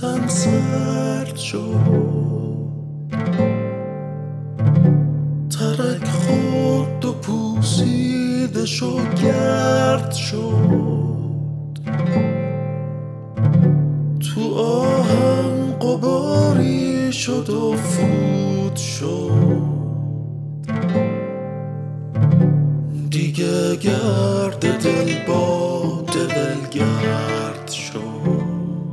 پوستم سرد شد، ترک خورد و پوسیدش و گرد شد، تو آهم غباری شد و فوت شد، دیگه گرد دل با دل گرد شد.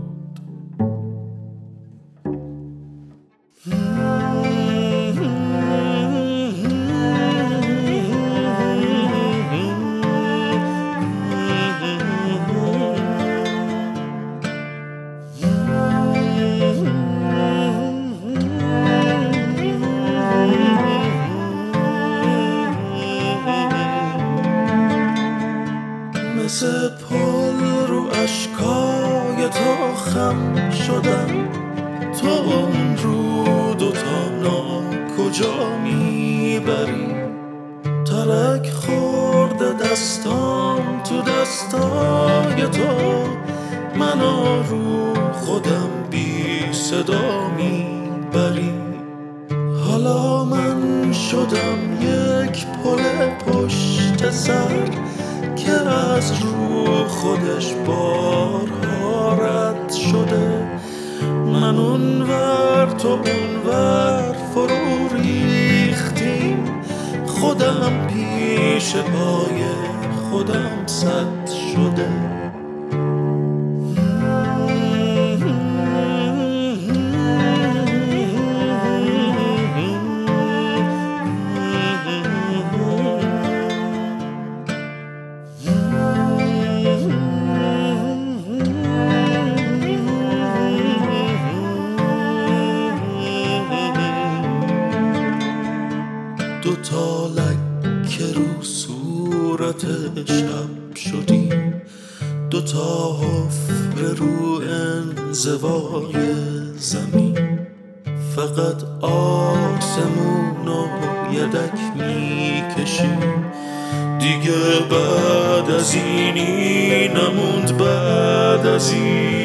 مثل پل رو اشکای تو خم شدم، تو اون رو دوتا کجا میبری؟ ترک خورده دستام تو دستای تو، منو رو خودم بی صدا میبری. حالا من شدم یک پل پشت سر که از رو خودش بارها رد شده، من اونور تو اونور فرو ریختیم، خودم پیش پای خودم سد شده. دوتا لکه رو صورت شب شدیم، دوتا حفره رو انزوای زمین، فقط آسمون و یدک میکشیم، دیگه بعد از اینی نموند بعد از این.